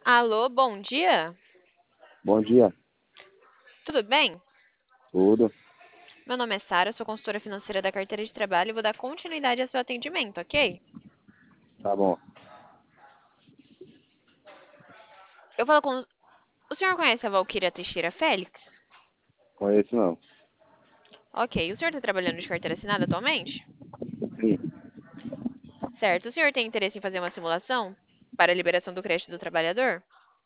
Alô, bom dia? Bom dia, Tudo bem? tudo. Meu nome é Sara, sou consultora financeira da carteira de trabalho e vou dar continuidade ao seu atendimento, ok? Tá bom. Eu falo com. O senhor conhece a Valquíria Teixeira Félix? Conheço não. Ok. O senhor está trabalhando de carteira assinada atualmente? Sim, Certo. O senhor tem interesse em fazer uma simulação para a liberação do crédito do trabalhador?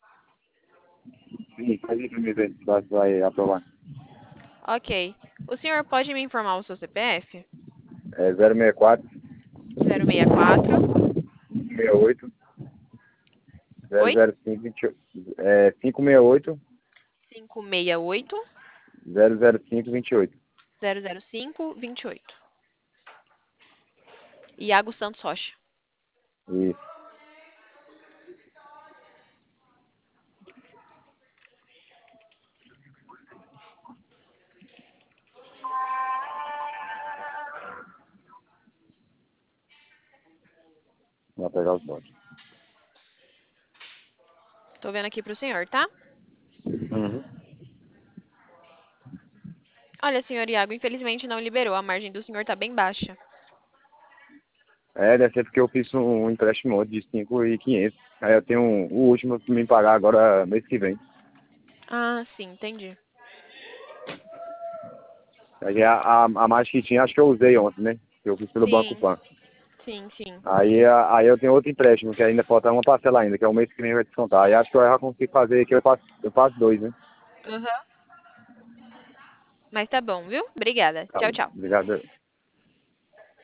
sim, faz aí pra mim ver se vai aprovar. Ok. O senhor pode me informar o seu CPF? É 064 064. 68 Oi? 005 28. É 568 568 005 28. 005 28. Iago Santos Rocha. Isso. Vou pegar os votos. Tô vendo aqui pro senhor, tá? Uhum. Olha, senhor Iago, infelizmente não liberou. A margem do senhor tá bem baixa. É, deve ser porque eu fiz um empréstimo de 5.500. Aí eu tenho o último que me pagar agora mês que vem. Ah, sim, entendi. Aí a mais que tinha, acho que eu usei ontem, né? Eu fiz pelo Banco Sim, Pan. sim, sim. Aí eu tenho outro empréstimo, que ainda falta uma parcela ainda, que é o mês que vem vai descontar. Aí acho que eu já consigo fazer, que eu faço dois, né? Aham. Mas tá bom, viu? Obrigada. Tá, Tchau, tchau. obrigado.